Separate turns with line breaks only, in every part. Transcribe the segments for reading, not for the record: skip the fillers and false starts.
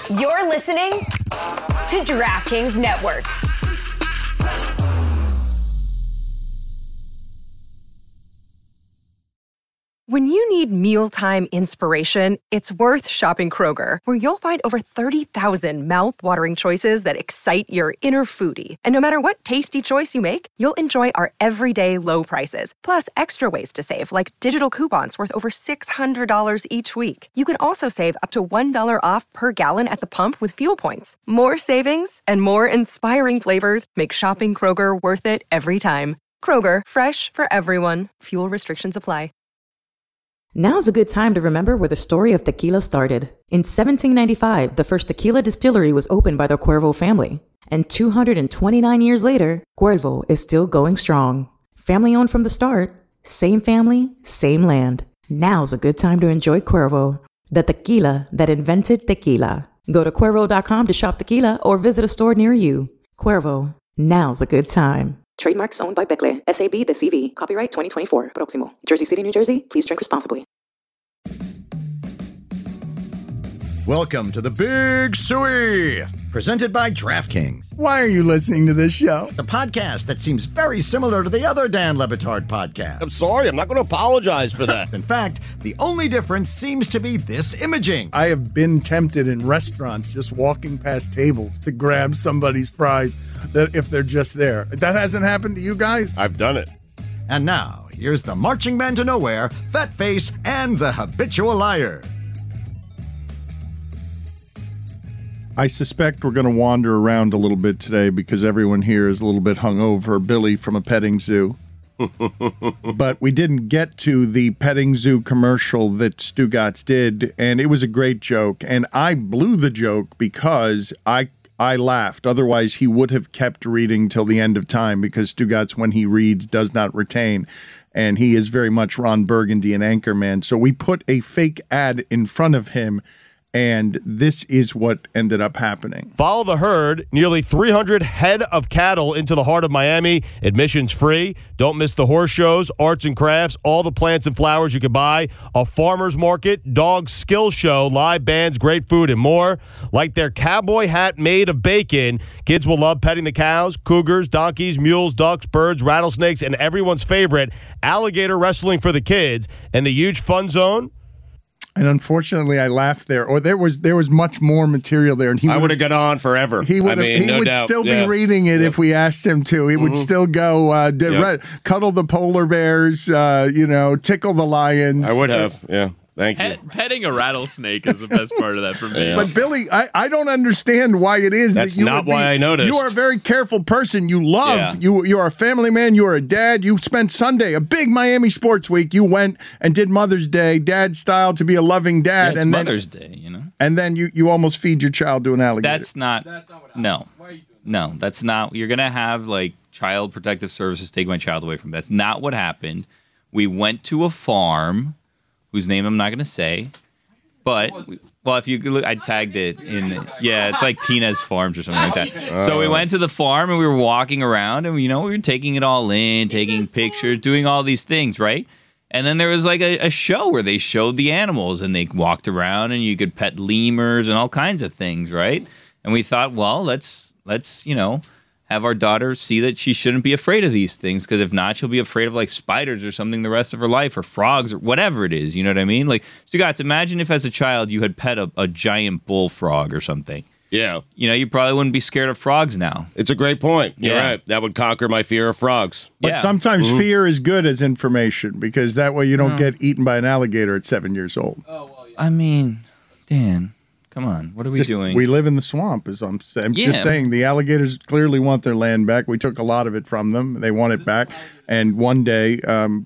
You're listening to DraftKings Network.
When you need mealtime inspiration, it's worth shopping Kroger, where you'll find over 30,000 mouth-watering choices that excite your inner foodie. And no matter what tasty choice you make, you'll enjoy our everyday low prices, plus extra ways to save, like digital coupons worth over $600 each week. You can also save up to $1 off per gallon at the pump with fuel points. More savings and more inspiring flavors make shopping Kroger worth it every time. Kroger, fresh for everyone. Fuel restrictions apply.
Now's a good time to remember where the story of tequila started. In 1795, the first tequila distillery was opened by the Cuervo family. And 229 years later, Cuervo is still going strong. Family owned from the start, same family, same land. Now's a good time to enjoy Cuervo, the tequila that invented tequila. Go to Cuervo.com to shop tequila or visit a store near you. Cuervo, now's a good time. Trademarks owned by Becle, SAB The CV. Copyright 2024. Proximo. Jersey City, New Jersey. Please drink responsibly.
Welcome to the Big Suey, presented by DraftKings.
Why are you listening to this show?
The podcast that seems very similar to the other Dan Le Batard podcast.
I'm sorry, I'm not going to apologize for that.
In fact, the only difference seems to be this imaging.
I have been tempted in restaurants just walking past tables to grab somebody's fries that if they're just there. That hasn't happened to you guys?
I've done it.
And now, here's the marching man to nowhere, Fat Face, and the habitual liar.
I suspect we're going to wander around a little bit today because everyone here is a little bit hungover. Billy from a petting zoo. But we didn't get to the petting zoo commercial that Stugotz did, and it was a great joke. And I blew the joke because I laughed. Otherwise, he would have kept reading till the end of time because Stugotz, when he reads, does not retain. And he is very much Ron Burgundy and Anchorman. So we put a fake ad in front of him, and this is what ended up happening.
Follow the herd, nearly 300 head of cattle into the heart of Miami. Admissions free. Don't miss the horse shows, arts and crafts, all the plants and flowers you can buy, a farmer's market, dog skill show, live bands, great food, and more. Like their cowboy hat made of bacon, kids will love petting the cows, cougars, donkeys, mules, ducks, birds, rattlesnakes, and everyone's favorite, alligator wrestling for the kids. And the huge fun zone.
And unfortunately, I laughed there. Or there was much more material there, and
I would have gone on forever.
He would still be reading it if we asked him to. He would still go cuddle the polar bears, tickle the lions.
I would have, yeah. Thank you.
Petting a rattlesnake is the best part of that for me.
Yeah.
But Billy, I don't understand why it is
That's
that you
not
would
why I noticed.
You are a very careful person. You love you are a family man. You are a dad. You spent Sunday, a big Miami sports week. You went and did Mother's Day, dad style, to be a loving dad.
Yeah,
and
Mother's Day, you know.
And then you almost feed your child to an alligator.
That's not what happened. No. Why are you doing that? No, that's not. You're gonna have like Child Protective Services take my child away from me. That's not what happened. We went to a farm whose name I'm not gonna say. But, well, if you look, I tagged it in, it's like Tina's Farms or something like that. So we went to the farm and we were walking around and, we were taking it all in, taking pictures, doing all these things, right? And then there was like a show where they showed the animals and they walked around and you could pet lemurs and all kinds of things, right? And we thought, well, let's have our daughter see that she shouldn't be afraid of these things, because if not, she'll be afraid of like spiders or something the rest of her life, or frogs, or whatever it is. You know what I mean? Like, so guys, imagine if as a child you had pet a giant bullfrog or something.
Yeah.
You probably wouldn't be scared of frogs now.
It's a great point. You're
Yeah.
right. That would conquer my fear of frogs.
But sometimes fear is good as information, because that way you don't get eaten by an alligator at 7 years old.
Oh, well, yeah. I mean, Dan, come on. What are we doing?
We live in the swamp, as I'm saying. I'm just saying, the alligators clearly want their land back. We took a lot of it from them. They want it back. And one day,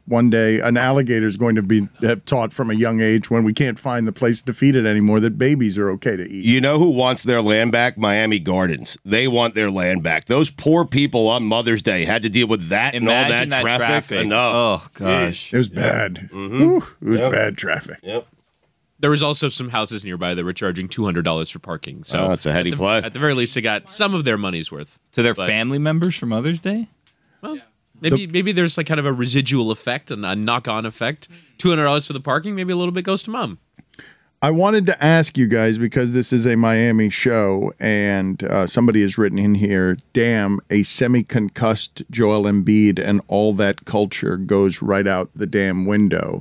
an alligator is going to have taught from a young age, when we can't find the place to feed it anymore, that babies are okay to eat.
You know who wants their land back? Miami Gardens. They want their land back. Those poor people on Mother's Day had to deal with that
Imagine
and all that traffic.
Enough. Oh, gosh.
It was bad. Whew, it was bad traffic.
Yep.
There was also some houses nearby that were charging $200 for parking. So
it's a heady play.
At the very least, they got some of their money's worth. To their family members for Mother's Day? Well, maybe there's like kind of a residual effect, a knock-on effect. $200 for the parking, maybe a little bit goes to mom.
I wanted to ask you guys, because this is a Miami show, and somebody has written in here, damn, a semi-concussed Joel Embiid and all that culture goes right out the damn window.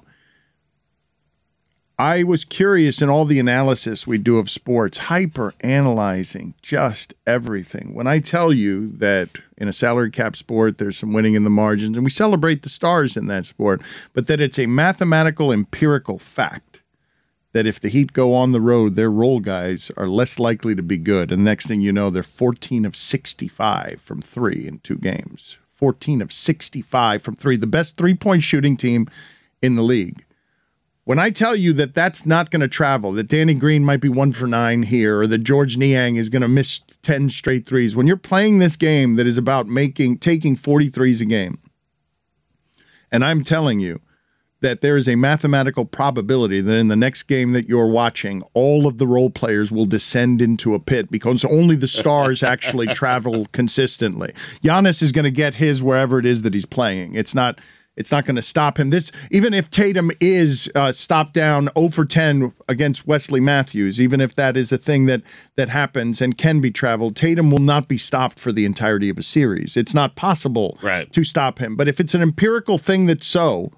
I was curious in all the analysis we do of sports, hyper-analyzing just everything. When I tell you that in a salary cap sport, there's some winning in the margins, and we celebrate the stars in that sport, but that it's a mathematical, empirical fact that if the Heat go on the road, their role guys are less likely to be good. And next thing you know, they're 14 of 65 from three in 2 games. 14 of 65 from three. The best three-point shooting team in the league. When I tell you that that's not going to travel, that Danny Green might be 1 for 9 here, or that George Niang is going to miss 10 straight threes, when you're playing this game that is about taking 40 threes a game, and I'm telling you that there is a mathematical probability that in the next game that you're watching, all of the role players will descend into a pit because only the stars actually travel consistently. Giannis is going to get his wherever it is that he's playing. It's not going to stop him. Even if Tatum is stopped down 0 for 10 against Wesley Matthews, even if that is a thing that happens and can be traveled, Tatum will not be stopped for the entirety of a series. It's not possible to stop him. But if it's an empirical thing that's so,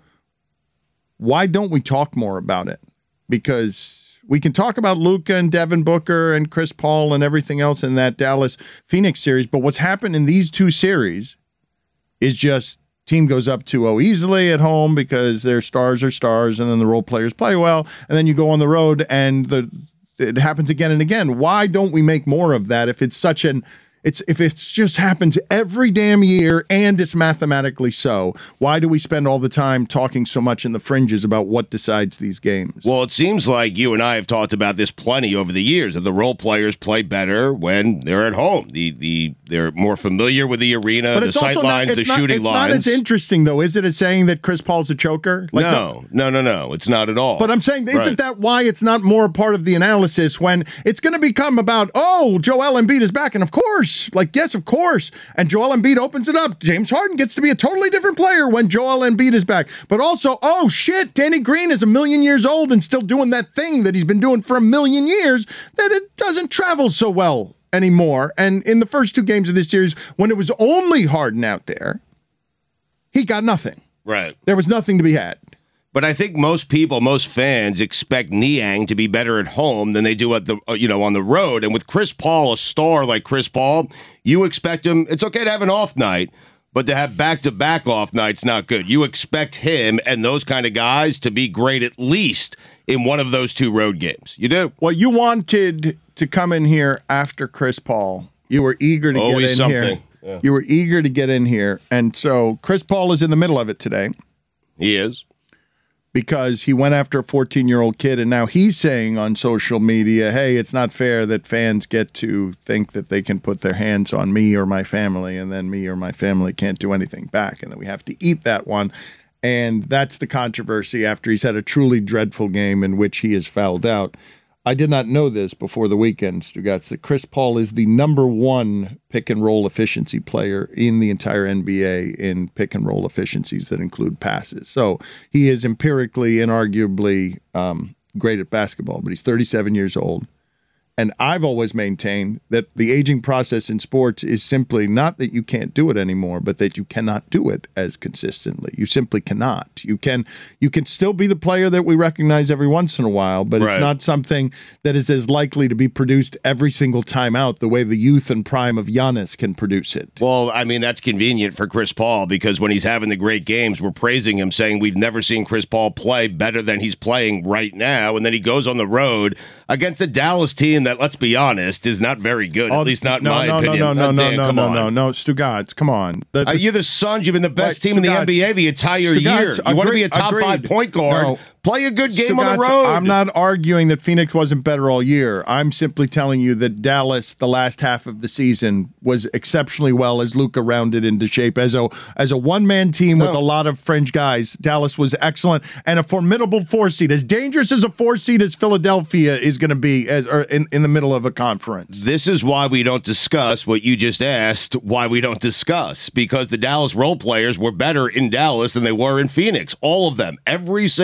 why don't we talk more about it? Because we can talk about Luka and Devin Booker and Chris Paul and everything else in that Dallas-Phoenix series, but what's happened in these 2 series is just team goes up 2-0 easily at home because their stars are stars, and then the role players play well, and then you go on the road and it happens again and again. Why don't we make more of that if it's such an if it just happens every damn year and it's mathematically so? Why do we spend all the time talking so much in the fringes about what decides these games?
Well, it seems like you and I have talked about this plenty over the years, that the role players play better when they're at home. They're more familiar with the arena, the sight lines, the shooting lines. It's not as interesting, though, is it, as saying that Chris Paul's a choker?
No. It's not at all.
But I'm saying, isn't that why it's not more a part of the analysis when it's going to become about, Joel Embiid is back, and of course, yes, of course. And Joel Embiid opens it up. James Harden gets to be a totally different player when Joel Embiid is back. But also, Danny Green is 1,000,000 years old and still doing that thing that he's been doing for 1,000,000 years, that it doesn't travel so well anymore. And in the first 2 games of this series, when it was only Harden out there, he got nothing.
Right.
There was nothing to be had.
But I think most fans expect Niang to be better at home than they do at on the road. And with Chris Paul, a star like Chris Paul, you expect him. It's okay to have an off night, but to have back-to-back off nights, not good. You expect him and those kind of guys to be great at least in one of those 2 road games. You do.
Well, you wanted to come in here after Chris Paul. You were eager to get in here. Yeah. You were eager to get in here. And so Chris Paul is in the middle of it today.
He is.
Because he went after a 14-year-old kid, and now he's saying on social media, hey, it's not fair that fans get to think that they can put their hands on me or my family, and then me or my family can't do anything back, and then we have to eat that one. And that's the controversy after he's had a truly dreadful game in which he is fouled out. I did not know this before the weekend, Stugotz, that Chris Paul is the #1 pick-and-roll efficiency player in the entire NBA in pick-and-roll efficiencies that include passes. So he is empirically, inarguably great at basketball, but he's 37 years old. And I've always maintained that the aging process in sports is simply not that you can't do it anymore, but that you cannot do it as consistently. You simply cannot. You can still be the player that we recognize every once in a while, but it's not something that is as likely to be produced every single time out the way the youth and prime of Giannis can produce it.
Well, I mean, that's convenient for Chris Paul because when he's having the great games, we're praising him, saying we've never seen Chris Paul play better than he's playing right now. And then he goes on the road against a Dallas team that, let's be honest, is not very good, at least not in my opinion.
No, Stugotz, come on.
You're the Suns. You've been the best team in the NBA the entire year. You want to be a top 5 point guard. No. Play a good game on the road.
I'm not arguing that Phoenix wasn't better all year. I'm simply telling you that Dallas, the last half of the season, was exceptionally well as Luka rounded into shape. As a one-man team with a lot of fringe guys, Dallas was excellent and a formidable 4 seed. As dangerous as a 4 seed as Philadelphia is going to be in the middle of a conference.
This is why we don't discuss what you just asked, why we don't discuss. Because the Dallas role players were better in Dallas than they were in Phoenix. All of them. Every single one of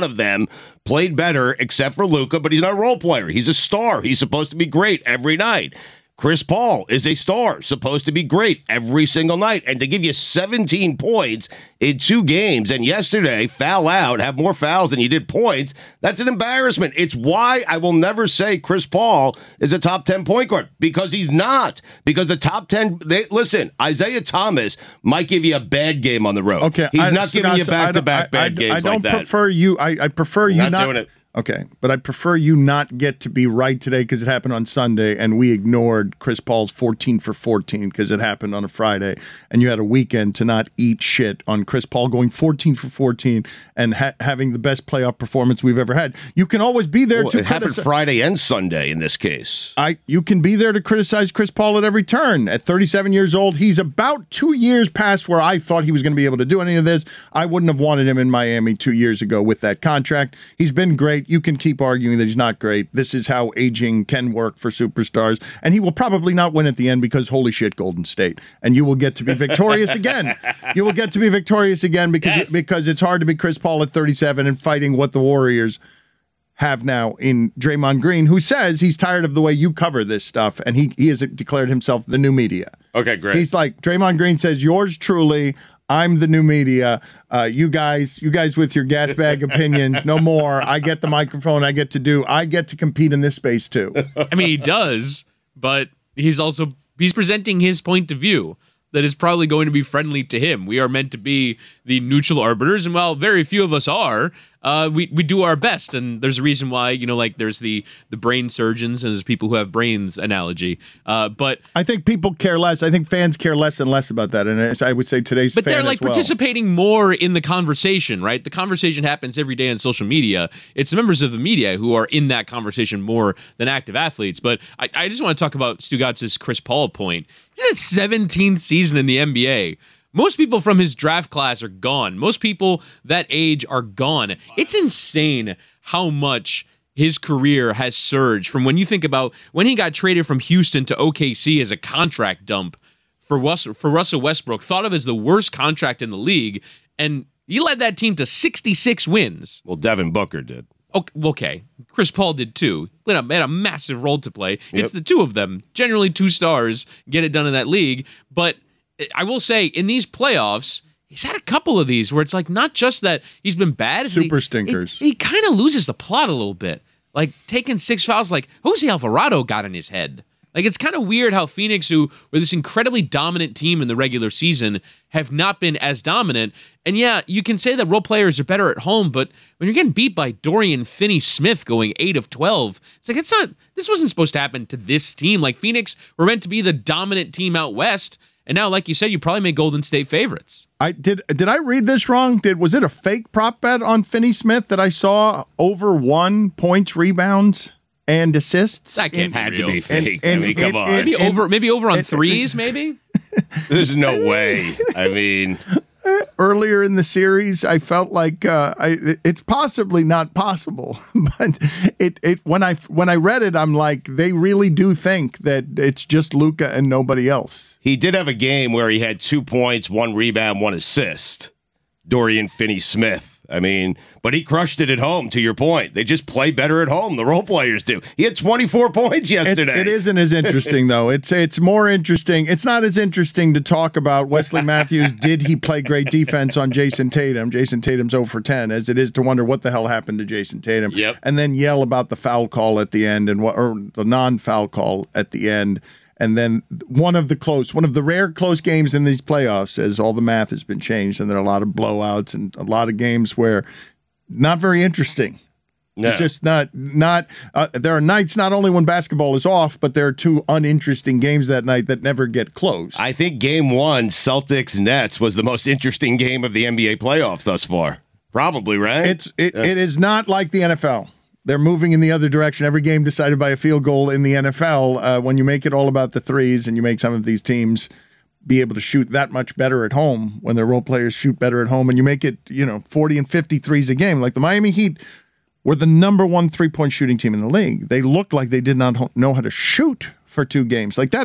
of them played better except for Luka, but he's not a role player. He's a star. He's supposed to be great every night. Chris Paul is a star, supposed to be great every single night. And to give you 17 points in 2 games, and yesterday, foul out, have more fouls than you did points, that's an embarrassment. It's why I will never say Chris Paul is a top 10 point guard, because he's not. Because the top 10, listen, Isaiah Thomas might give you a bad game on the road.
Okay,
he's not giving you back-to-back bad games like that.
I don't prefer you. I prefer you not
doing it.
Okay, but I prefer you not get to be right today because it happened on Sunday, and we ignored Chris Paul's 14 for 14 because it happened on a Friday, and you had a weekend to not eat shit on Chris Paul going 14 for 14 and having the best playoff performance we've ever had. You can always be there to
it happened Friday and Sunday in this case.
You can be there to criticize Chris Paul at every turn. At 37 years old, he's about 2 years past where I thought he was going to be able to do any of this. I wouldn't have wanted him in Miami 2 years ago with that contract. He's been great. You can keep arguing that he's not great. This is how aging can work for superstars. And he will probably not win at the end because, holy shit, Golden State. And you will get to be victorious again. You will get to be victorious again because it's hard to be Chris Paul at 37 and fighting what the Warriors have now in Draymond Green, who says he's tired of the way you cover this stuff. And he has declared himself the new media.
Okay, great.
He's like, Draymond Green says, yours truly, I'm the new media. You guys with your gas bag opinions, no more. I get the microphone. I get to compete in this space too.
I mean, he does, but he's presenting his point of view that is probably going to be friendly to him. We are meant to be the neutral arbiters, and while very few of us are, we do our best. And there's a reason why, there's the brain surgeons and there's people who have brains analogy. But
I think people care less. I think fans care less and less about that. And I would say today's
but
fan
they're like
as well.
participating more in the conversation, right? The conversation happens every day on social media. It's the members of the media who are in that conversation more than active athletes. But I just want to talk about Stugatz's Chris Paul point. He's in his 17th season in the NBA. Most people from his draft class are gone. Most people that age are gone. It's insane how much his career has surged from when you think about when he got traded from Houston to OKC as a contract dump for Russell Westbrook, thought of as the worst contract in the league, and he led that team to 66 wins.
Well, Devin Booker did.
Okay. Chris Paul did too. He had a massive role to play. It's the two of them. Generally, 2 stars get it done in that league. But I will say, in these playoffs, he's had a couple of these where it's like not just that he's been bad.
Super stinkers.
He kind of loses the plot a little bit. Like taking 6 fouls like Jose Alvarado got in his head. Like, it's kind of weird how Phoenix, who were this incredibly dominant team in the regular season, have not been as dominant. And yeah, you can say that role players are better at home, but when you're getting beat by Dorian Finney-Smith going 8 of 12, it's like, this wasn't supposed to happen to this team. Like, Phoenix were meant to be the dominant team out west. And now, like you said, you probably made Golden State favorites.
Did I read this wrong? Was it a fake prop bet on Finney-Smith that I saw over 1 points, rebounds, and assists?
That can't
Had
be
to
real.
be fake. I mean, come on.
Maybe over on threes, maybe?
There's no way. I mean,
earlier in the series, I felt like it's possibly not possible, but when I read it, I'm like, they really do think that it's just Luka and nobody else.
He did have a game where he had 2 points, 1 rebound, 1 assist. Dorian Finney-Smith. I mean, but he crushed it at home, to your point. They just play better at home. The role players do. He had 24 points yesterday.
It isn't as interesting, though. It's more interesting. It's not as interesting to talk about Wesley Matthews. Did he play great defense on Jason Tatum? Jason Tatum's 0 for 10, as it is to wonder what the hell happened to Jason Tatum.
Yep.
And then yell about the foul call at the end or the non-foul call at the end. And then one of the rare close games in these playoffs, as all the math has been changed, and there are a lot of blowouts and a lot of games where not very interesting.
No.
It's just not. There are nights not only when basketball is off, but there are 2 uninteresting games that night that never get close.
I think Game 1, Celtics-Nets, was the most interesting game of the NBA playoffs thus far. Probably, right?
It is not like the NFL. They're moving in the other direction. Every game decided by a field goal in the NFL. When you make it all about the threes and you make some of these teams be able to shoot that much better at home, when their role players shoot better at home, and you make it 40 and 50 threes a game. Like the Miami Heat were the number 1 3-point shooting team in the league. They looked like they did not know how to shoot for 2 games. Like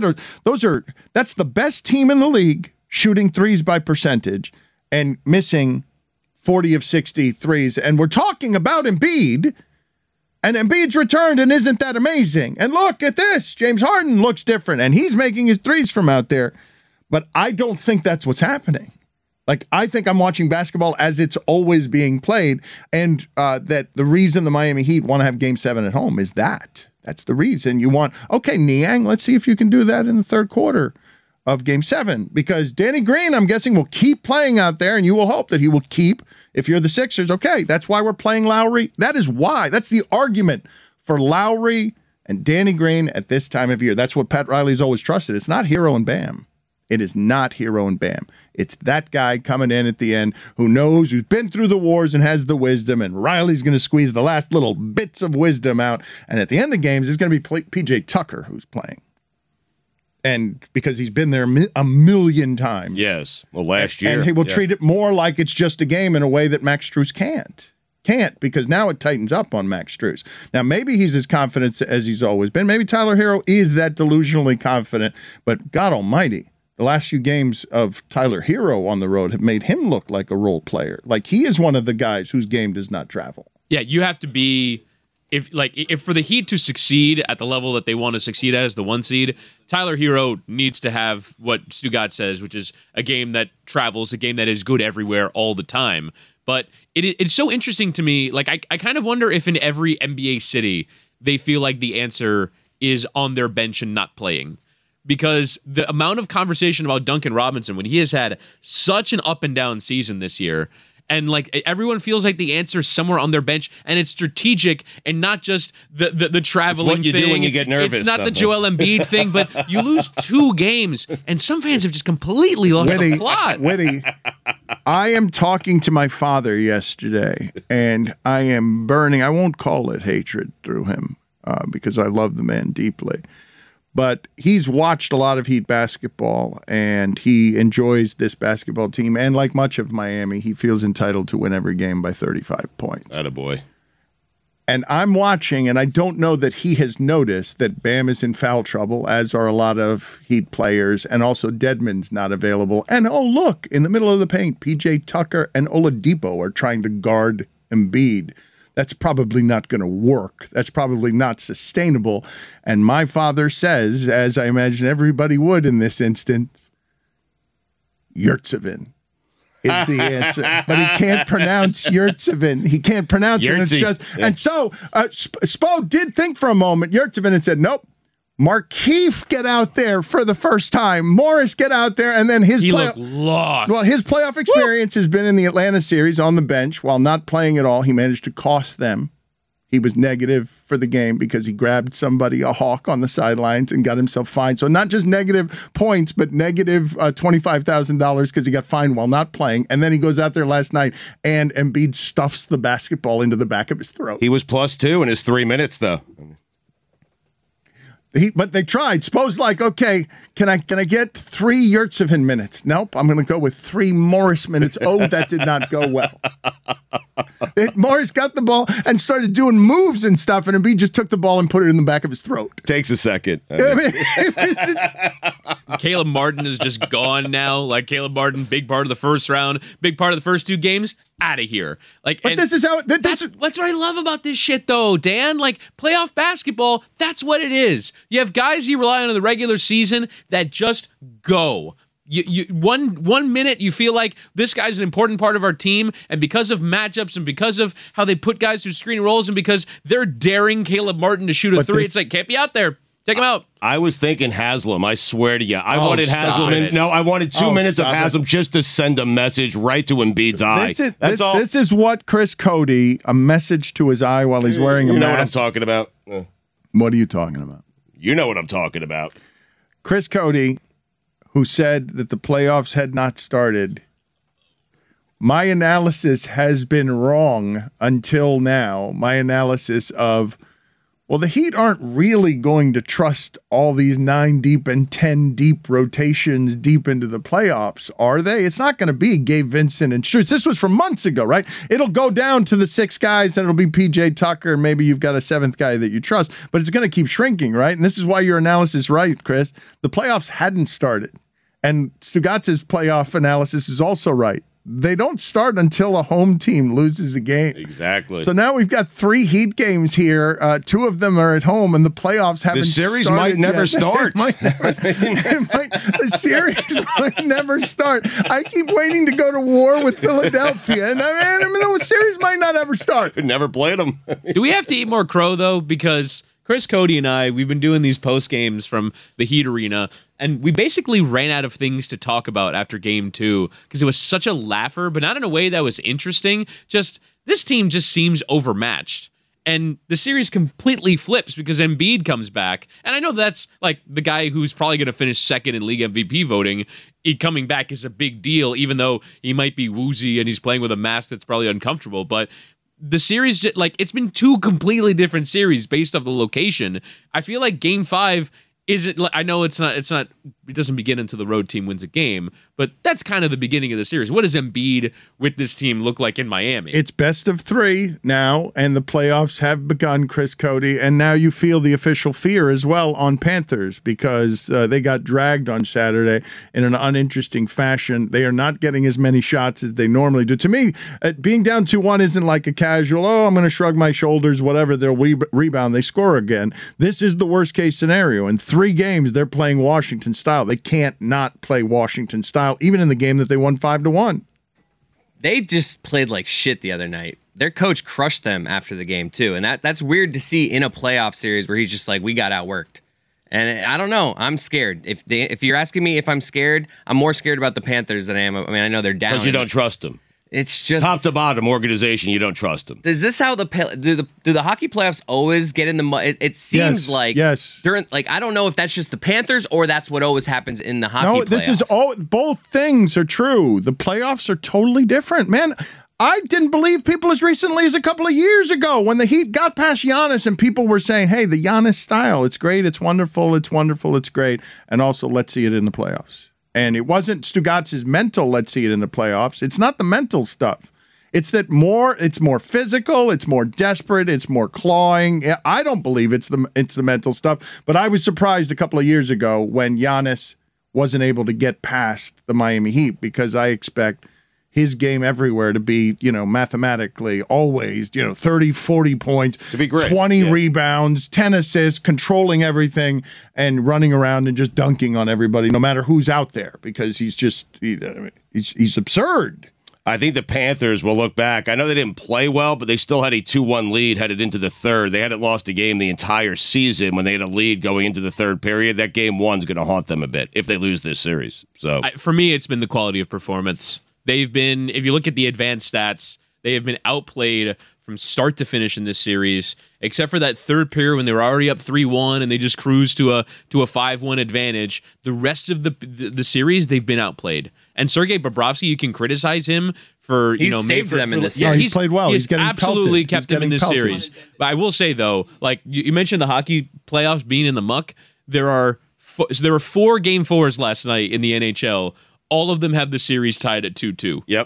that's the best team in the league shooting threes by percentage and missing 40 of 60 threes. And we're talking about Embiid, and Embiid's returned, and isn't that amazing? And look at this. James Harden looks different, and he's making his threes from out there. But I don't think that's what's happening. Like, I think I'm watching basketball as it's always being played, and that the reason the Miami Heat want to have Game 7 at home is that. That's the reason you want, okay, Niang, let's see if you can do that in the third quarter of Game 7, because Danny Green, I'm guessing, will keep playing out there, and you will hope that he will keep, if you're the Sixers, okay, that's why we're playing Lowry. That is why. That's the argument for Lowry and Danny Green at this time of year. That's what Pat Riley's always trusted. It's not Hero and Bam. It is not Hero and Bam. It's that guy coming in at the end who knows, who's been through the wars and has the wisdom, and Riley's going to squeeze the last little bits of wisdom out. And at the end of games, it's going to be PJ Tucker who's playing. And because he's been there a million times.
Yes. Well, last year.
And he will treat it more like it's just a game in a way that Max Strus can't, because now it tightens up on Max Strus. Now, maybe he's as confident as he's always been. Maybe Tyler Hero is that delusionally confident. But God almighty, the last few games of Tyler Hero on the road have made him look like a role player. Like, he is one of the guys whose game does not travel.
Yeah, you have to be... If for the Heat to succeed at the level that they want to succeed at as the 1 seed, Tyler Hero needs to have what Stugat says, which is a game that travels, a game that is good everywhere all the time. But it's so interesting to me. Like, I kind of wonder if in every NBA city they feel like the answer is on their bench and not playing. Because the amount of conversation about Duncan Robinson, when he has had such an up and down season this year, and like everyone feels like the answer is somewhere on their bench, and it's strategic and not just the traveling
it's what you
thing.
do when you get nervous.
It's not the Joel Embiid thing, but you lose 2 games, and some fans have just completely lost the plot.
Witty, I am talking to my father yesterday, and I am burning. I won't call it hatred through him because I love the man deeply. But he's watched a lot of Heat basketball, and he enjoys this basketball team. And like much of Miami, he feels entitled to win every game by 35 points.
Attaboy.
And I'm watching, and I don't know that he has noticed that Bam is in foul trouble, as are a lot of Heat players, and also Dedmon's not available. And, oh, look, in the middle of the paint, PJ Tucker and Oladipo are trying to guard Embiid. That's probably not going to work. That's probably not sustainable. And my father says, as I imagine everybody would in this instance, Yurtseven is the answer. But he can't pronounce Yurtseven. He can't pronounce it. And, it's just, and so Spo did think for a moment, Yurtseven, and said, nope. Markieff get out there for the first time. Morris get out there, and then his
looked lost.
Well, his playoff experience has been in the Atlanta series on the bench while not playing at all. He managed to cost them. He was negative for the game because he grabbed somebody, a hawk, on the sidelines and got himself fined. So not just negative points, but negative $25,000 because he got fined while not playing. And then he goes out there last night, and Embiid stuffs the basketball into the back of his throat.
He was +2 in his 3 minutes, though.
But they tried. Spo's like, okay, can I get 3 Yurtseven minutes? Nope, I'm going to go with 3 Morris minutes. Oh, that did not go well. Morris got the ball and started doing moves and stuff, and Embiid just took the ball and put it in the back of his throat.
Takes a second.
Caleb Martin is just gone now. Like, Caleb Martin, big part of the first round, big part of the first 2 games. Out of here. Like,
but this is how
that's what I love about this shit, though, Dan. Like, playoff basketball, that's what it is. You have guys you rely on in the regular season that just go. You one minute you feel like this guy's an important part of our team, and because of matchups and because of how they put guys through screen rolls and because they're daring Caleb Martin to shoot a 3, it's like, can't be out there. Take him out.
I was thinking Haslam. I swear to you. I wanted Haslam. No, I wanted 2 minutes of Haslam just to send a message right to Embiid's eye. That's all.
This is what Chris Cody, a message to his eye while he's wearing a mask.
You know what I'm talking about.
What are you talking about?
You know what I'm talking about.
Chris Cody, who said that the playoffs had not started. My analysis has been wrong until now. My analysis of, well, the Heat aren't really going to trust all these 9 deep and 10 deep rotations deep into the playoffs, are they? It's not going to be Gabe Vincent and Strus. This was from months ago, right? It'll go down to the 6 guys, and it'll be PJ Tucker, and maybe you've got a 7th guy that you trust, but it's going to keep shrinking, right? And this is why your analysis is right, Chris. The playoffs hadn't started, and Stugatz's playoff analysis is also right. they don't start until a home team loses a game.
Exactly.
So now we've got 3 Heat games here. 2 of them are at home, and the playoffs haven't started.
The series might never start.
The series might never start. I keep waiting to go to war with Philadelphia, and the series might not ever start.
Never played them.
Do we have to eat more crow, though? Because Chris Cody and I, we've been doing these post games from the Heat Arena, and we basically ran out of things to talk about after game 2 because it was such a laugher, but not in a way that was interesting. Just this team just seems overmatched. And the series completely flips because Embiid comes back. And I know that's like the guy who's probably going to finish second in league MVP voting. He coming back is a big deal, even though he might be woozy and he's playing with a mask that's probably uncomfortable. But the series, like, it's been 2 completely different series based off the location. I feel like game 5 isn't, I know it doesn't begin until the road team wins a game, but that's kind of the beginning of the series. What does Embiid with this team look like in Miami?
It's best of 3 now, and the playoffs have begun, Chris Cody, and now you feel the official fear as well on Panthers because they got dragged on Saturday in an uninteresting fashion. They are not getting as many shots as they normally do. To me, being down 2-1 isn't like a casual, I'm going to shrug my shoulders, whatever, they'll rebound, they score again. This is the worst case scenario. In 3 games, they're playing Washington style. They can't not play Washington style, even in the game that they won 5-1.
They just played like shit the other night. Their coach crushed them after the game too, and that's weird to see in a playoff series where he's just like, we got outworked. And I don't know. I'm scared. If you're asking me if I'm scared, I'm more scared about the Panthers than I am. I mean, I know they're down.
Because you don't trust them.
It's just
top to bottom organization. You don't trust them.
Is this how do the hockey playoffs always get in the mud? It seems like during, like, I don't know if that's just the Panthers or that's what always happens in the hockey playoffs.
No, this is both things are true. The playoffs are totally different, man. I didn't believe people as recently as a couple of years ago when the Heat got past Giannis and people were saying, hey, the Giannis style, it's great, it's wonderful, it's great. And also, let's see it in the playoffs. And it wasn't Stugatz's mental, let's see it in the playoffs. It's not the mental stuff. It's that it's more physical, it's more desperate, it's more clawing. I don't believe it's the mental stuff, but I was surprised a couple of years ago when Giannis wasn't able to get past the Miami Heat because I expect his game everywhere to be, mathematically always, 30, 40 points,
to be great.
20 rebounds, 10 assists, controlling everything and running around and just dunking on everybody, no matter who's out there, because he's just, he's absurd.
I think the Panthers will look back. I know they didn't play well, but they still had a 2-1 lead headed into the third. They hadn't lost a game the entire season when they had a lead going into the third period. That game 1's going to haunt them a bit if they lose this series. So
for me, it's been the quality of performance. They've been, if you look at the advanced stats, they have been outplayed from start to finish in this series, except for that third period when they were already up 3-1 and they just cruised to a 5-1 advantage. The rest of the series, they've been outplayed. And Sergei Bobrovsky, you can criticize him for
saved them in this series.
Yeah, he's played well. He's getting
absolutely
pelted.
kept them in this series. But I will say though, like you mentioned, the hockey playoffs being in the muck. There were 4 game 4s last night in the NHL. All of them have the series tied at 2-2.
Yep.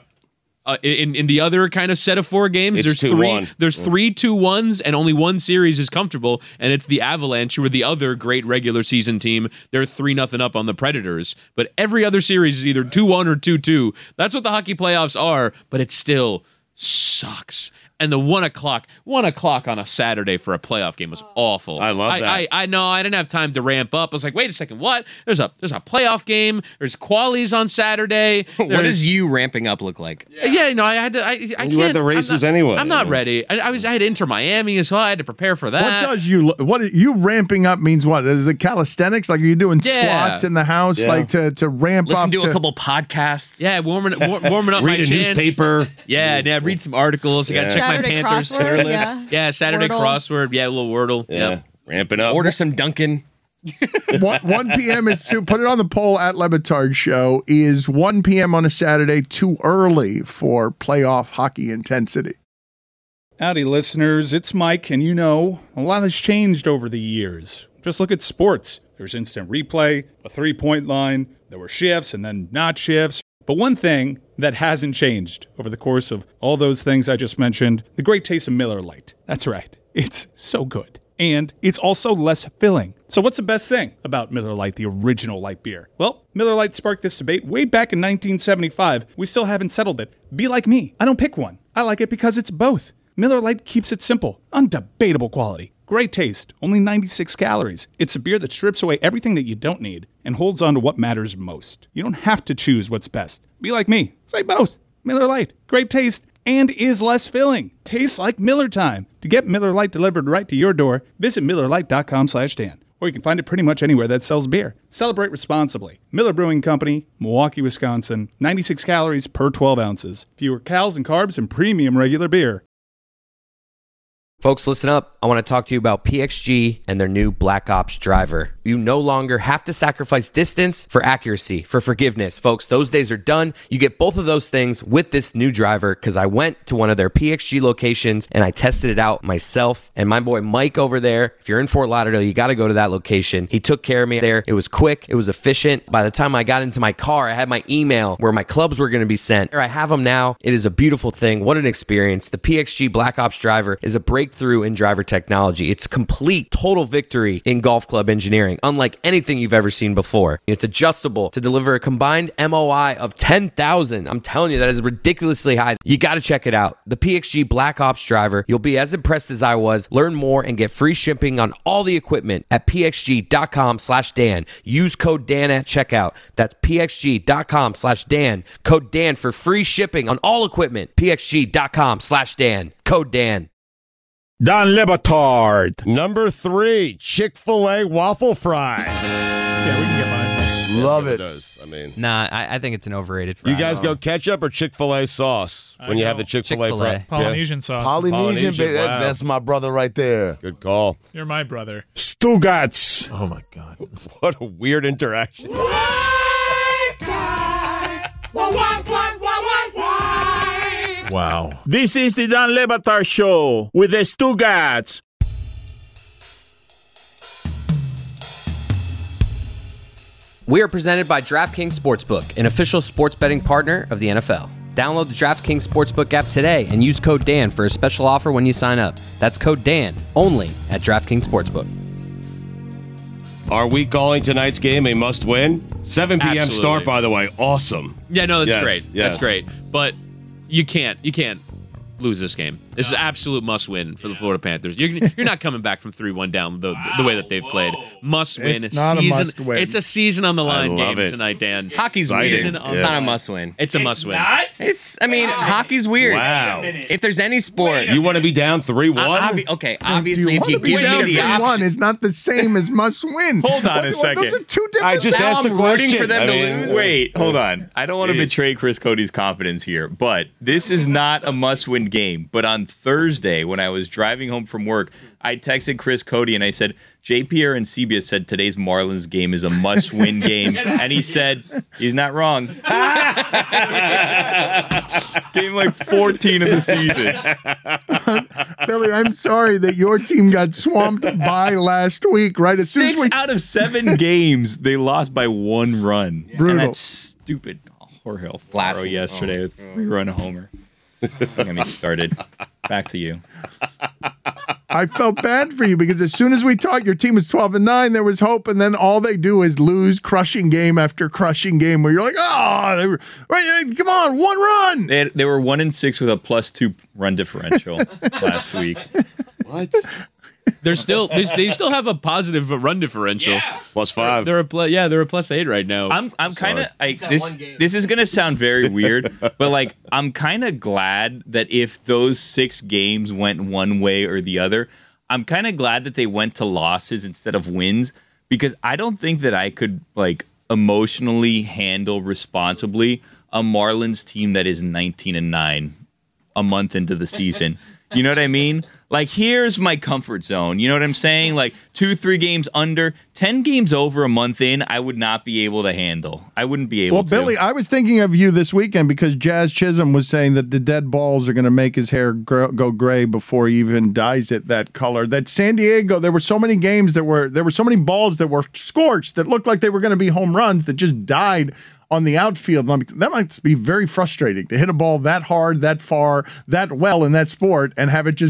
In the other kind of set of 4 games,
it's
there's
2-1.
There's 3 2-1s, and only one series is comfortable, and it's the Avalanche, who are the other great regular season team. They're 3-0 up on the Predators. But every other series is either 2-1 or 2-2. That's what the hockey playoffs are, but it still sucks. And the 1 o'clock on a Saturday for a playoff game was awful.
I love that.
I know I didn't have time to ramp up. I was like, wait a second, what? There's a playoff game. There's qualies on Saturday.
What does you ramping up look like?
Yeah, no, I had to. I can't.
You had the races anyway.
I'm not ready. I had Inter Miami as well. I had to prepare for that.
What you ramping up means what? Is it calisthenics? Like, are you doing squats in the house, like to ramp
Listen
up?
to a couple podcasts.
Yeah, warming up my
read a
chance.
newspaper.
Yeah, read some articles. I got to check my
Saturday
Panthers
crossword,
Twitter list. Yeah, Saturday
Wordle.
crossword. Yeah, a little Wordle.
Yeah,
Yep.
ramping up.
Order some Dunkin'.
1 p.m. is to put it on the poll at Le Batard Show. Is 1 p.m. on a Saturday too early for playoff hockey intensity?
Howdy, listeners. It's Mike, and a lot has changed over the years. Just look at sports. There's instant replay, a 3-point line, there were shifts and then not shifts. But one thing that hasn't changed over the course of all those things I just mentioned, the great taste of Miller Lite. That's right. It's so good. And it's also less filling. So what's the best thing about Miller Lite, the original light beer? Well, Miller Lite sparked this debate way back in 1975. We still haven't settled it. Be like me. I don't pick one. I like it because it's both. Miller Lite keeps it simple. Undebatable quality. Great taste. Only 96 calories. It's a beer that strips away everything that you don't need and holds on to what matters most. You don't have to choose what's best. Be like me. Say both. Miller Lite. Great taste and is less filling. Tastes like Miller time. To get Miller Lite delivered right to your door, visit MillerLite.com/Dan. Or you can find it pretty much anywhere that sells beer. Celebrate responsibly. Miller Brewing Company, Milwaukee, Wisconsin. 96 calories per 12 ounces. Fewer calories and carbs and premium regular beer.
Folks, listen up. I want to talk to you about PXG and their new Black Ops driver. You no longer have to sacrifice distance for accuracy, for forgiveness. Folks, those days are done. You get both of those things with this new driver because I went to one of their PXG locations and I tested it out myself. And my boy Mike over there, if you're in Fort Lauderdale, you got to go to that location. He took care of me there. It was quick. It was efficient. By the time I got into my car, I had my email where my clubs were going to be sent. I have them now. It is a beautiful thing. What an experience. The PXG Black Ops driver is a breakthrough in driver technology. It's a complete, total victory in golf club engineering, unlike anything you've ever seen before. It's adjustable to deliver a combined MOI of 10,000. I'm telling you, that is ridiculously high. You got to check it out. The PXG Black Ops driver. You'll be as impressed as I was. Learn more and get free shipping on all the equipment at pxg.com/Dan. Use code Dan at checkout. That's pxg.com/Dan. Code Dan for free shipping on all equipment. pxg.com/Dan. Code Dan.
Don Le Batard. Number 3, Chick-fil-A waffle fries.
Yeah, we can get behind this.
Love it.
I mean,
Nah, I think it's an overrated fry.
You guys go ketchup or Chick-fil-A sauce when you have the Chick-fil-A fries?
Polynesian sauce.
Polynesian, baby.
wow.
That's my brother right there.
Good call.
You're my brother.
Stugats. Oh, my God. What a weird interaction. Wow.
This is the Dan Le Batard Show with the Stugats.
We are presented by DraftKings Sportsbook, an official sports betting partner of the NFL. Download the DraftKings Sportsbook app today and use code Dan for a special offer when you sign up. That's code Dan, only at DraftKings Sportsbook.
are we calling tonight's game a must-win? 7 p.m.
Absolutely.
start, by the way. Awesome.
Yeah, no, that's
Yes,
great.
yes.
That's great. But you can't lose this game. This is an absolute must-win for the Florida Panthers. You're not coming back from 3-1 down the way that they've played. Must-win.
It's not a must-win.
It's a season on the line
love
game
it.
Hockey's
tonight, Dan.
weird.
Season
It's
on the
not a
line.
must-win.
It's a must-win.
Hockey's weird.
Wow.
If there's any sport,
You want to be down 3-1?
okay, obviously, if you
be
give
down
me the
3-1
option,
is not the same as must win.
Hold on a second.
Those are two different
I just
Now
asked the
I'm rooting
question.
for them
I
to
mean,
lose.
Wait, hold on. I don't want to
Jeez.
betray Chris Cody's confidence here, but this is not a must-win game. But on Thursday, when I was driving home from work, I texted Chris Cody and I said, JPR and CBS said today's Marlins game is a must-win game. And he said, he's not wrong. Game like 14 of the season.
Billy, I'm sorry that your team got swamped by last week, right? As soon as
6 out of 7 games, they lost by 1 run.
Brutal.
And that's stupid. Jorge Alfaro
Blasphemy.
yesterday with 3-run homer. Don't get me started. Back to you.
I felt bad for you because as soon as we talked, your team was 12-9. There was hope, and then all they do is lose, crushing game after crushing game. Where you're like, oh, come on, 1 run.
They were 1-6 with a +2 run differential last week.
What?
They still have a positive run differential.
+5.
They're a +8 right now.
I'm kind of this is gonna sound very weird, but like I'm kind of glad that if those 6 games went one way or the other, I'm kind of glad that they went to losses instead of wins, because I don't think that I could like emotionally handle responsibly a Marlins team that is 19-9 a month into the season. You know what I mean? Like, here's my comfort zone. You know what I'm saying? Like, 2-3 games under, 10 games over a month in, I would not be able to handle. I wouldn't be able
Well,
to.
Billy, I was thinking of you this weekend because Jazz Chisholm was saying that the dead balls are going to make his hair go gray before he even dyes it that color. That San Diego, there were so many games there were so many balls that were scorched that looked like they were going to be home runs that just died on the outfield. That might be very frustrating to hit a ball that hard, that far, that well in that sport and have it just die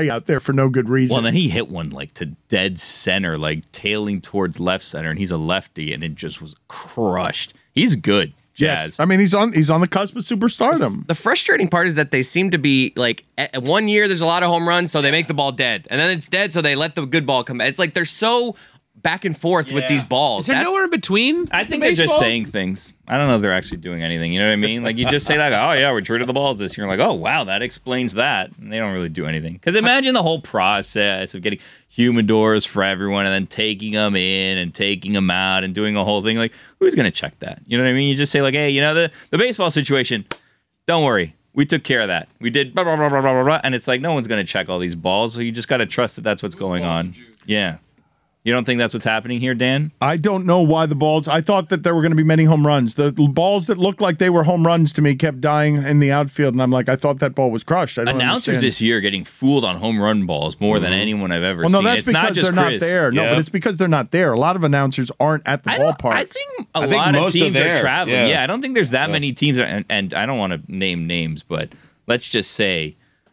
play out there for no good reason.
Well, then he hit one like to dead center, like tailing towards left center, and he's a lefty, and it just was crushed. He's good. Jazz.
Yes. I mean, he's on the cusp of superstardom.
The frustrating part is that they seem to be like, at 1 year there's a lot of home runs, so they make the ball dead, and then it's dead, so they let the good ball come. It's like they're so back and forth with these balls.
Is there nowhere in between?
I think they're just saying things. I don't know if they're actually doing anything. You know what I mean? Like, you just say like, oh yeah, we're rid of the balls this year. Like, oh wow, that explains that. And they don't really do anything. Because imagine the whole process of getting humidors for everyone and then taking them in and taking them out and doing a whole thing. Like, who's going to check that? You know what I mean? You just say like, hey, you know, the baseball situation, don't worry. We took care of that. We did blah, blah, blah, blah, blah, blah. And it's like, no one's going to check all these balls. So you just got to trust that that's what's going on. Yeah. You don't think that's what's happening here, Dan?
I don't know why the balls. I thought that there were going to be many home runs. The balls that looked like they were home runs to me kept dying in the outfield, and I'm like, I thought that ball was crushed. I don't
Announcers
understand.
this year getting fooled on home run balls more than anyone I've ever
Well,
seen.
no, that's
it's
because
not just
they're
Chris.
not there. No, but it's because they're not there. A lot of announcers aren't at the ballpark.
I think a lot of teams are traveling. Yeah, I don't think there's that many teams. And I don't want to name names, but let's just say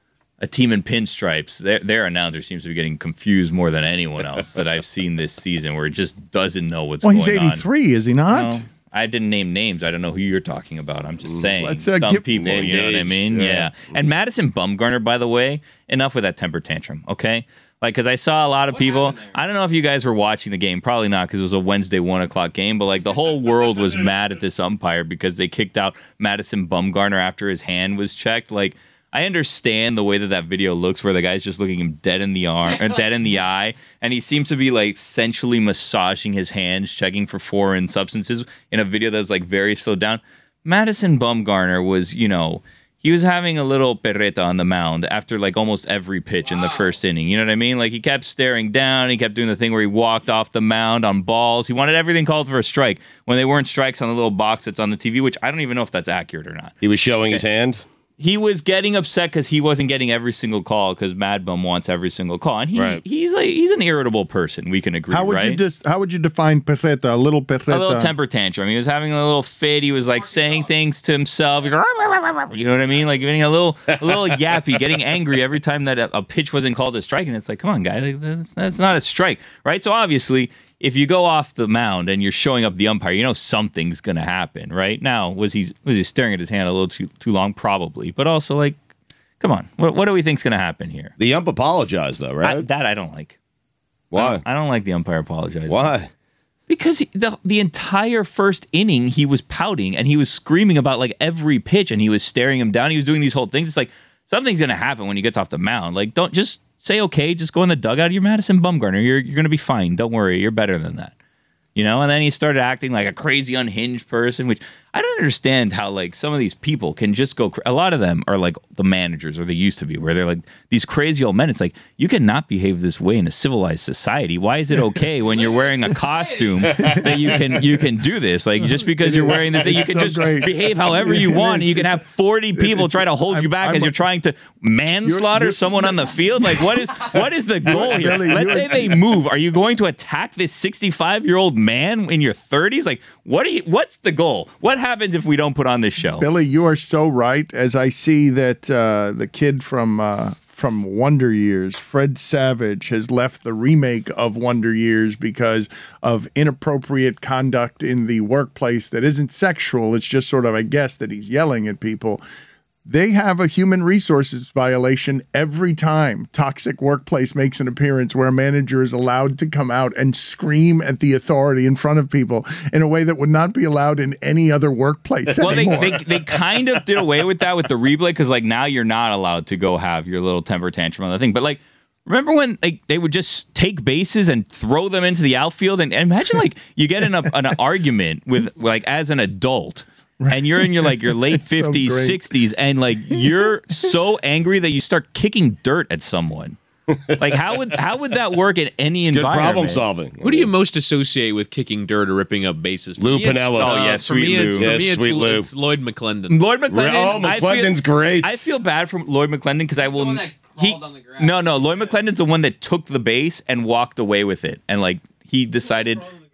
a team in pinstripes, their announcer seems to be getting confused more than anyone else that I've seen this season, where it just doesn't know what's going on.
Well, he's 83, is he not?
No, I didn't name names. I don't know who you're talking about. I'm just saying
Let's,
some
give-
people, you know what I mean? Yeah. And Madison Bumgarner, by the way, enough with that temper tantrum, okay? Like, because I saw a lot of people. I don't know if you guys were watching the game. Probably not, because it was a Wednesday 1 o'clock game. But like, the whole world was mad at this umpire because they kicked out Madison Bumgarner after his hand was checked. Like, I understand the way that video looks, where the guy's just looking him dead in the arm, or dead in the eye, and he seems to be like sensually massaging his hands, checking for foreign substances in a video that's like very slowed down. Madison Bumgarner was, you know, he was having a little perreta on the mound after like almost every pitch in the first inning. You know what I mean? Like, he kept staring down. He kept doing the thing where he walked off the mound on balls. He wanted everything called for a strike when they weren't strikes on the little box that's on the TV, which I don't even know if that's accurate or not.
He was showing his hand?
He was getting upset because he wasn't getting every single call, because Mad Bum wants every single call, and he's an irritable person. We can agree.
How would you define perreta? A little perreta?
A little temper tantrum. He was having a little fit. He was like saying things to himself. He's like, you know what I mean? Like getting a little yappy, getting angry every time that a pitch wasn't called a strike, and it's like, come on, guy, like, that's not a strike, right? So obviously, if you go off the mound and you're showing up the umpire, you know something's going to happen, right? Now, was he staring at his hand a little too long? Probably. But also, like, come on. What do we think's going to happen here?
The ump apologized, though, right?
That I don't like.
Why?
I don't like the umpire apologizing.
Why?
Because the entire first inning, he was pouting and he was screaming about, like, every pitch, and he was staring him down. He was doing these whole things. It's like, something's going to happen when he gets off the mound. Like, don't just say, okay, just go in the dugout. You're Madison Bumgarner. You're going to be fine. Don't worry. You're better than that. You know? And then he started acting like a crazy, unhinged person, which I don't understand how, like, some of these people can just go. A lot of them are like the managers, or they used to be, where they're like these crazy old men. It's like, you cannot behave this way in a civilized society. Why is it okay when you're wearing a costume that you can do this? Like, just because you're wearing this, that you can just behave however you want, and you can have 40 people try to hold you back as you're trying to manslaughter someone on the field. Like, what is the goal here? Let's say they move. Are you going to attack this 65-year-old man in your 30s? Like, what's the goal? What happens if we don't put on this show?
Billy, you are so right. As I see that the kid from Wonder Years, Fred Savage, has left the remake of Wonder Years because of inappropriate conduct in the workplace that isn't sexual. It's just sort of, I guess, that he's yelling at people. They have a human resources violation every time Toxic Workplace makes an appearance, where a manager is allowed to come out and scream at the authority in front of people in a way that would not be allowed in any other workplace anymore.
They kind of did away with that with the replay, because like now you're not allowed to go have your little temper tantrum on the thing. But like, remember when they would just take bases and throw them into the outfield? And imagine like you get in an argument with, like, as an adult. Right. And you're in your late 50s, 60s, and like you're so angry that you start kicking dirt at someone. Like, how would that work in any environment?
Good problem solving.
Who do you most associate with kicking dirt or ripping up bases?
Lou Piniella.
Oh yeah, Sweet Lou.
It's Lloyd McClendon.
Lloyd McClendon.
Oh, McClendon's great.
I feel bad for Lloyd McClendon because I will. No, Lloyd McClendon's the one that took the base and walked away with it, and like he decided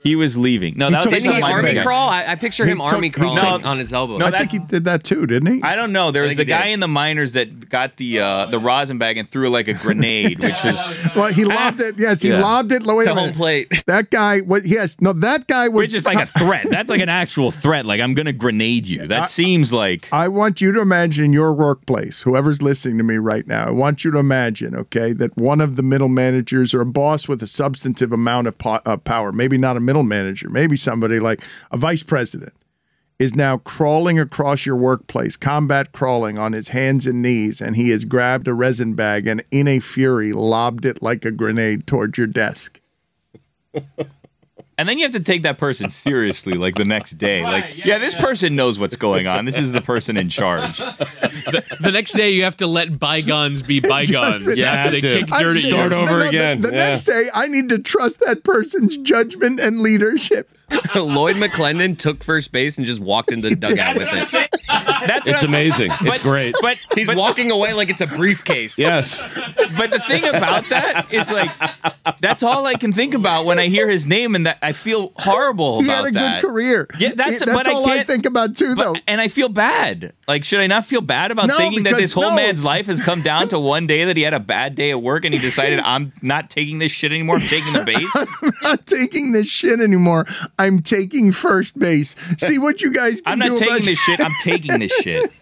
He was leaving. No, that was
Didn't he
like
army
guy.
crawl? I picture him army crawling on his elbow.
No,
I think he did that too, didn't he?
I don't know. There was the
think he
guy
did.
in the minors that got the rosin bag and threw like a grenade, which was
Well, he lobbed it. Yes, he
Yeah.
lobbed it. Wait
To
a
home
minute.
plate.
That guy. What? Yes. No, that guy was.
which is like a threat. That's like an actual threat. Like I'm gonna grenade you. That seems like
I want you to imagine your workplace, whoever's listening to me right now, I want you to imagine, okay, that one of the middle managers or a boss with a substantive amount of power, maybe not a middle manager, maybe somebody like a vice president, is now crawling across your workplace, combat crawling on his hands and knees, and he has grabbed a resin bag and in a fury lobbed it like a grenade towards your desk.
and then you have to take that person seriously like the next day. Like, yeah, this person knows what's going on. This is the person in charge.
The next day, you have to let bygones be bygones.
You have
to
to.
kick dirt at
Start
you.
over again.
The next day, I need to trust that person's judgment and leadership.
Lloyd McClendon took first base and just walked into the dugout with it.
That's
It's amazing. It's great.
But
He's walking away like it's a briefcase.
Yes.
But the thing about that is like that's all I can think about when I hear his name, and that I feel horrible
He
about
had a
that.
good career.
Yeah, that's but
all I
can't-
think about too, though.
And I feel bad. Like, should I not feel bad about
No,
thinking that
because
this whole
no.
man's life has come down to one day that he had a bad day at work and he decided I'm not taking this shit anymore. I'm taking the base.
I'm not taking this shit anymore. I'm taking first base. See what you guys can
I'm not
do
taking
about
this shit. I'm taking this shit.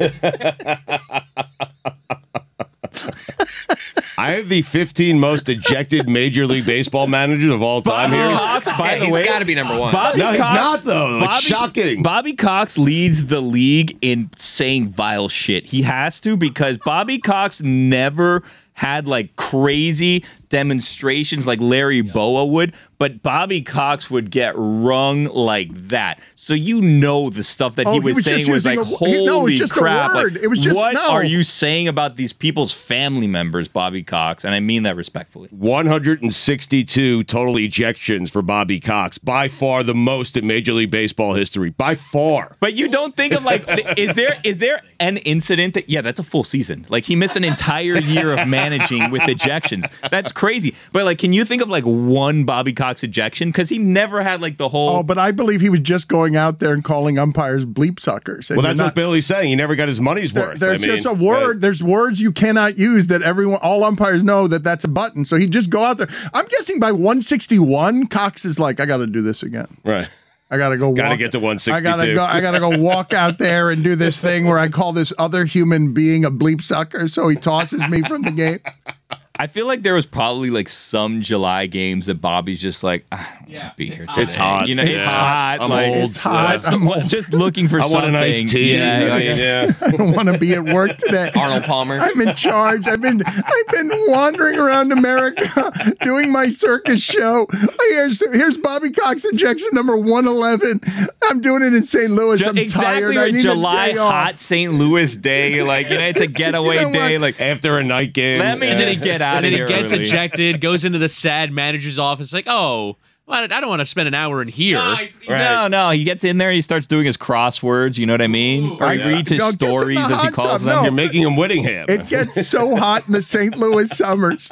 I have the 15 most ejected Major League Baseball managers of all time here.
Cox, by the
He's
way,
got to be number one.
No, he's not, though. It's shocking.
Bobby Cox leads the league in saying vile shit. He has to, because Bobby Cox never had like crazy demonstrations like Larry Boa would, but Bobby Cox would get wrung like that. So you know the stuff that he was saying
just
was like,
using
holy
no, it was just
crap.
a word.
Like,
It was just
what
no.
are you saying about these people's family members, Bobby Cox? And I mean that respectfully.
162 total ejections for Bobby Cox. By far the most in Major League Baseball history. By far.
But you don't think of like, is there an incident that, yeah, that's a full season. Like he missed an entire year of managing with ejections. That's crazy. But like, can you think of like one Bobby Cox ejection? Because he never had like the whole.
Oh, but I believe he was just going out there and calling umpires bleep suckers. And
Well, that's
you're
what Billy's saying. He never got his money's worth.
There's
I mean,
just a word. There's words you cannot use that all umpires know that that's a button. So he'd just go out there. I'm guessing by 161, Cox is like, I got to do this again.
Right.
I gotta go.
Gotta
walk-
get to 162.
I gotta go walk out there and do this thing where I call this other human being a bleep sucker. So he tosses me from the game.
I feel like there was probably like some July games that Bobby's just like, I don't want to be here today.
It's hot.
You know,
Yeah.
it's hot.
I'm
like,
old.
It's hot.
Yeah.
I'm old.
Just looking for
I want
something.
an iced tea.
Yeah,
I
like-
mean, yeah.
I don't want to be at work today.
Arnold Palmer.
I'm in charge. I've been wandering around America doing my circus show. Here's Bobby Cox injection number 111. I'm doing it in St. Louis. I'm
exactly
tired. I
a
need
July
a day off.
hot St. Louis day. Like, you know, it's a getaway
You know what?
day. Like,
After a night game.
let me just get out
And
of
then
here.
he gets
early.
ejected, goes into the sad manager's office, like, oh, well, I don't want to spend an hour in here.
No, he gets in there. He starts doing his crosswords. You know what I mean? Or he reads his
No, gets in the
stories as he
hot
calls
tub.
them.
No.
You're making him Whittingham.
It gets so hot in the St. Louis summers.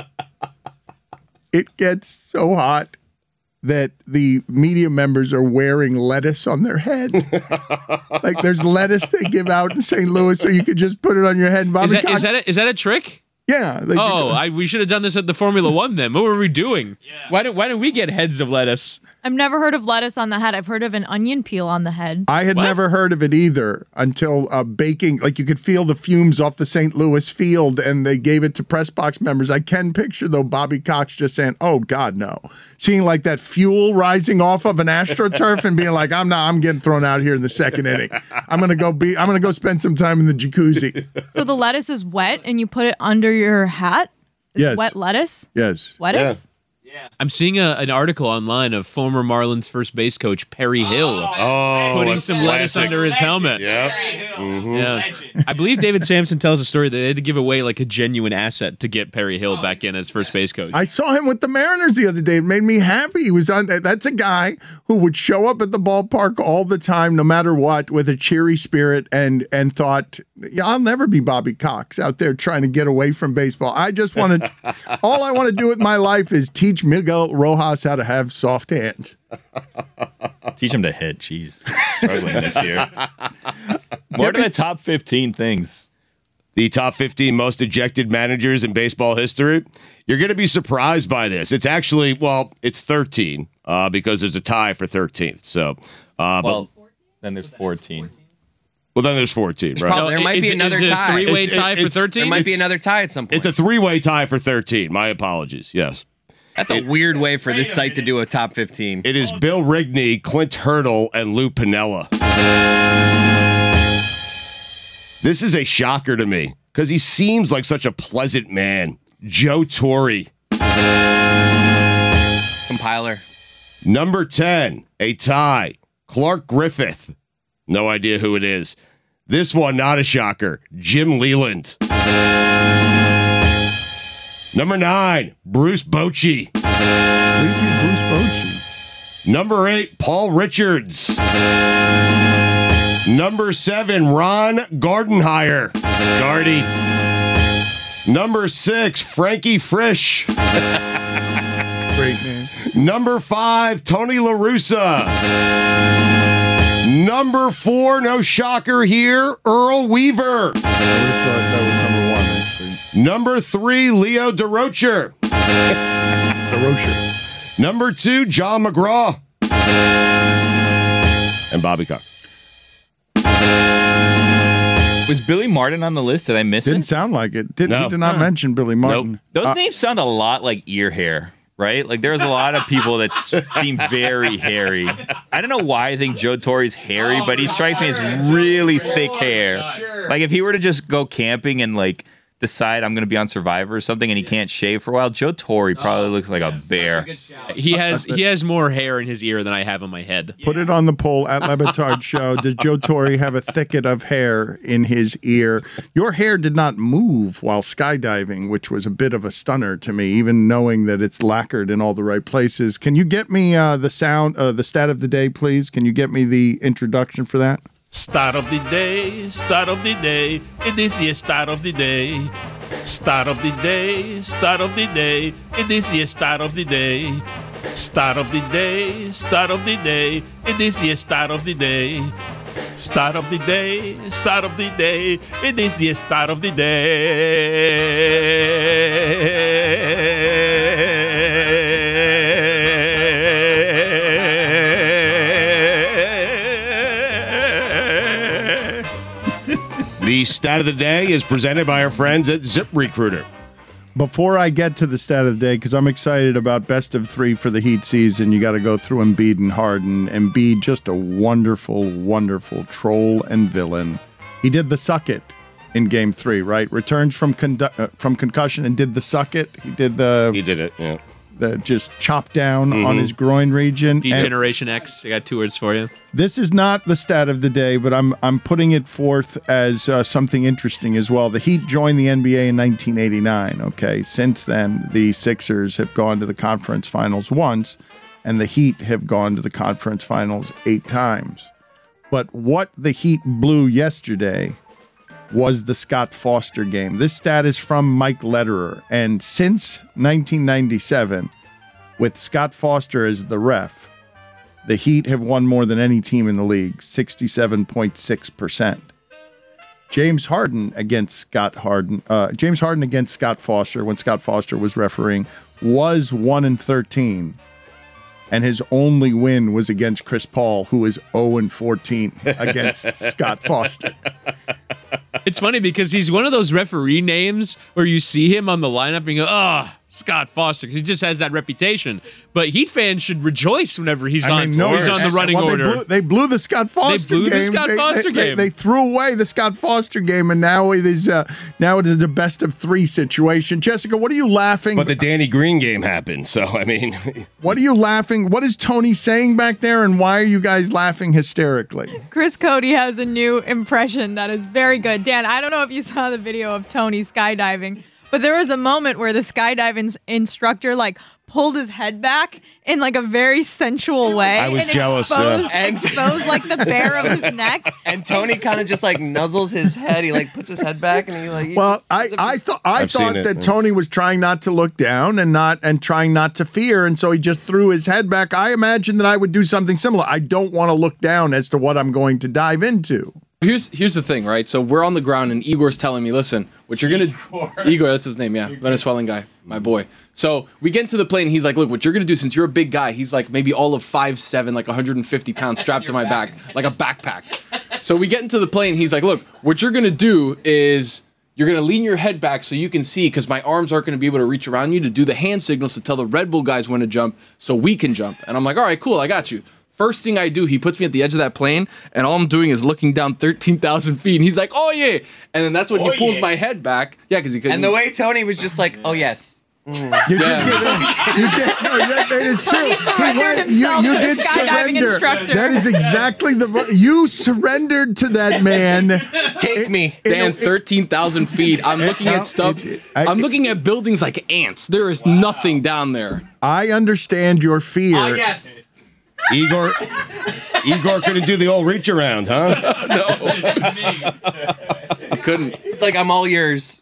It gets so hot that the media members are wearing lettuce on their head. Like there's lettuce they give out in St. Louis, so you could just put it on your head. And Bobby Cox,
Is that a trick?
yeah.
We should have done this at the Formula One then. What were we doing? Why didn't we get heads of lettuce?
I've never heard of lettuce on the head. I've heard of an onion peel on the head.
I had never heard of it either until baking. Like you could feel the fumes off the St. Louis field, and they gave it to press box members. I can picture though Bobby Cox just saying, "Oh God, no!" Seeing like that fuel rising off of an AstroTurf and being like, "I'm getting thrown out here in the second inning. I'm gonna go spend some time in the jacuzzi."
So the lettuce is wet, and you put it under your hat. Is
Yes.
it wet lettuce?
Yes.
Lettuce.
I'm seeing an article online of former Marlins first base coach Perry Hill putting some lettuce under his helmet.
Yep.
Yeah. I believe David Sampson tells a story that they had to give away like a genuine asset to get Perry Hill back in as first base coach.
I saw him with the Mariners the other day. It made me happy. He was on. That's a guy who would show up at the ballpark all the time, no matter what, with a cheery spirit, and thought, "Yeah, I'll never be Bobby Cox out there trying to get away from baseball. I just want to. All I want to do with my life is teach Miguel Rojas how to have soft hands."
Teach him to hit. Jeez. Struggling this year. What are the top 15 things?
The top 15 most ejected managers in baseball history. You're going to be surprised by this. It's actually, well, it's 13 because there's a tie for 13th. So,
then there's 14.
Well, then there's 14, right?
There might be another tie.
A three-way tie for 13?
There might be another tie at some point.
It's a three-way tie for 13. My apologies. Yes.
That's a weird way for this site to do a top 15.
It is Bill Rigney, Clint Hurdle, and Lou Piniella. This is a shocker to me because he seems like such a pleasant man. Joe Torre.
Compiler.
Number 10, a tie. Clark Griffith. No idea who it is. This one, not a shocker. Jim Leland. Number 9, Bruce Bochy.
Sleepy Bruce Bochy.
Number 8, Paul Richards. Number 7, Ron Gardenhire. Gardy. Number 6, Frankie Frisch.
Great name.
Number 5, Tony La Russa. Number 4, no shocker here, Earl Weaver.
I would have thought that was number 1, actually.
Number 3, Leo DeRocher.
DeRocher.
Number 2, John McGraw. And Bobby Cox.
Was Billy Martin on the list? Did I miss
Didn't
it?
sound like it. He
No.
did not mention Billy Martin.
Those names sound a lot like ear hair, right? Like there's a lot of people that seem very hairy. I don't know why I think Joe Torre's hairy, but he strikes me as really thick hair. Like if he were to just go camping and like decide I'm going to be on Survivor or something and he can't shave for a while, Joe Torre probably looks like a bear.
He has more hair in his ear than I have on my head.
Put it on the poll at Levitard Show. Does Joe Torre have a thicket of hair in his ear? Your hair did not move while skydiving, which was a bit of a stunner to me, even knowing that it's lacquered in all the right places. Can you get me the stat of the day, please? Can you get me the introduction for that?
Start of the day, it is the start of the day. Start of the day, it is the start of the day. Start of the day, it is the start of the day. Start of the day, it is the start of the
The stat of the day is presented by our friends at ZipRecruiter.
Before I get to the stat of the day, because I'm excited about best of 3 for the Heat season, you got to go through Embiid and Harden. Embiid, just a wonderful, wonderful troll and villain. He did the suck it in Game 3, right? Returns from concussion and did the suck it. He did
it, yeah.
The just chop down on his groin region.
Degeneration X. I got 2 words for you.
This is not the stat of the day, but I'm putting it forth as something interesting as well. The Heat joined the NBA in 1989, okay? Since then, the Sixers have gone to the conference finals once, and the Heat have gone to the conference finals 8 times. But what the Heat blew yesterday was the Scott Foster game. This stat is from Mike Lederer, and since 1997, with Scott Foster as the ref, the Heat have won more than any team in the league, 67.6%. James Harden against Scott Foster when Scott Foster was refereeing was 1-13. And his only win was against Chris Paul, who is 0-14 against Scott Foster.
It's funny because he's one of those referee names where you see him on the lineup and you go, Scott Foster, because he just has that reputation. But Heat fans should rejoice whenever he's on the running order.
They blew the Scott Foster game. They threw away the Scott Foster game, and now it is a best of 3 situation. Jessica, what are you laughing?
But the Danny Green game happened, so I mean,
what are you laughing? What is Tony saying back there, and why are you guys laughing hysterically?
Chris Cody has a new impression that is very good. Dan, I don't know if you saw the video of Tony skydiving, But there was a moment where the skydiving instructor like pulled his head back in like a very sensual way.
I was
and
jealous.
Exposed like the bare of his neck.
And Tony kind of just like nuzzles his head. He like puts his head back and he like.
Well, I thought that Tony was trying not to look down and trying not to fear, and so he just threw his head back. I imagine that I would do something similar. I don't want to look down as to what I'm going to dive into.
Here's the thing, right? So we're on the ground and Igor's telling me, listen, what you're gonna Igor, that's his name, yeah. Venezuelan guy, my boy. So we get into the plane, he's like, look, what you're gonna do, since you're a big guy, he's like maybe all of 5'7", like 150 pounds strapped to my back, like a backpack. So we get into the plane, he's like, look, what you're gonna do is you're gonna lean your head back so you can see, because my arms aren't gonna be able to reach around you, to do the hand signals to tell the Red Bull guys when to jump so we can jump. And I'm like, all right, cool, I got you. First thing I do, he puts me at the edge of that plane, and all I'm doing is looking down 13,000 feet. And he's like, "Oh yeah!" And then that's when he pulls my head back. Yeah, because he couldn't.
And the way Tony was just like, "Oh yes."
You did give him. You did. No, that is true.
Tony surrendered himself
you
to
did
the skydiving
surrender.
instructor.
That is exactly you surrendered to that man.
Take me.
Dan, 13,000 feet. I'm looking at stuff. I'm looking at buildings like ants. There is nothing down there.
I understand your fear.
Oh yes.
Igor couldn't do the old reach around, huh?
No. He couldn't.
He's like, I'm all yours.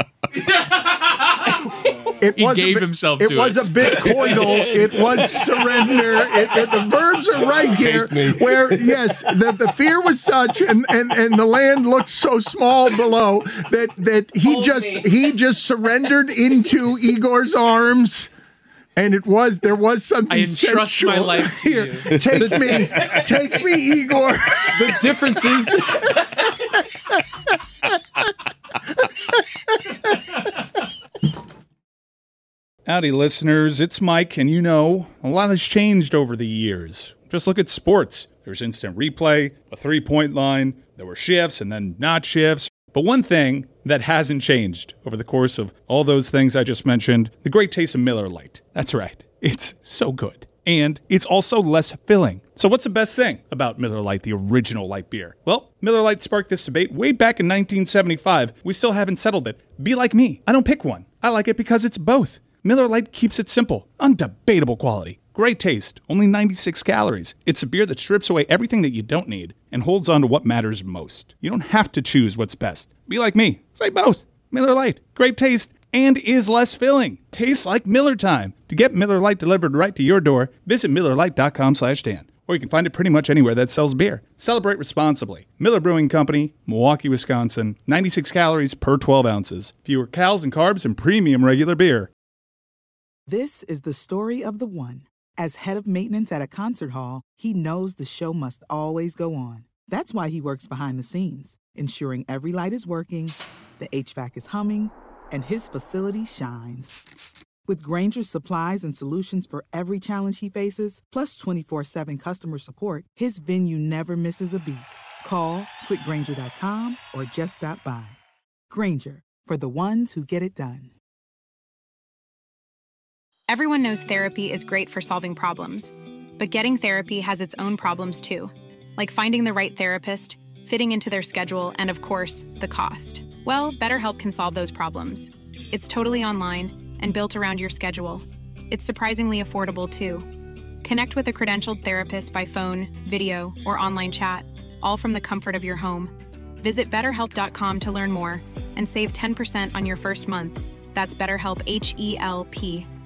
He gave himself to it.
It was a bit coital. It was surrender. The verbs are right here. Where, yes, the fear was such, and the land looked so small below that he just surrendered into Igor's arms. And there was something sensual.
I entrust my life to
here.
you.
Take me, Igor.
The difference is.
Howdy, listeners. It's Mike, and a lot has changed over the years. Just look at sports. There's instant replay, a three-point line, there were shifts and then not shifts. But one thing that hasn't changed over the course of all those things I just mentioned, the great taste of Miller Lite. That's right. It's so good. And it's also less filling. So what's the best thing about Miller Lite, the original light beer? Well, Miller Lite sparked this debate way back in 1975. We still haven't settled it. Be like me. I don't pick one. I like it because it's both. Miller Lite keeps it simple. Undebatable quality. Great taste. Only 96 calories. It's a beer that strips away everything that you don't need and holds on to what matters most. You don't have to choose what's best. Be like me. Say both. Miller Lite. Great taste and is less filling. Tastes like Miller time. To get Miller Lite delivered right to your door, visit MillerLite.com/Dan. Or you can find it pretty much anywhere that sells beer. Celebrate responsibly. Miller Brewing Company, Milwaukee, Wisconsin. 96 calories per 12 ounces. Fewer calories and carbs and premium regular beer.
This is the story of the one. As head of maintenance at a concert hall, he knows the show must always go on. That's why he works behind the scenes, ensuring every light is working, the HVAC is humming, and his facility shines. With Grainger's supplies and solutions for every challenge he faces, plus 24/7 customer support, his venue never misses a beat. Call quickgrainger.com or just stop by. Grainger, for the ones who get it done.
Everyone knows therapy is great for solving problems, but getting therapy has its own problems too, like finding the right therapist, fitting into their schedule, and of course, the cost. Well, BetterHelp can solve those problems. It's totally online and built around your schedule. It's surprisingly affordable too. Connect with a credentialed therapist by phone, video, or online chat, all from the comfort of your home. Visit BetterHelp.com to learn more and save 10% on your first month. That's BetterHelp, H-E-L-P.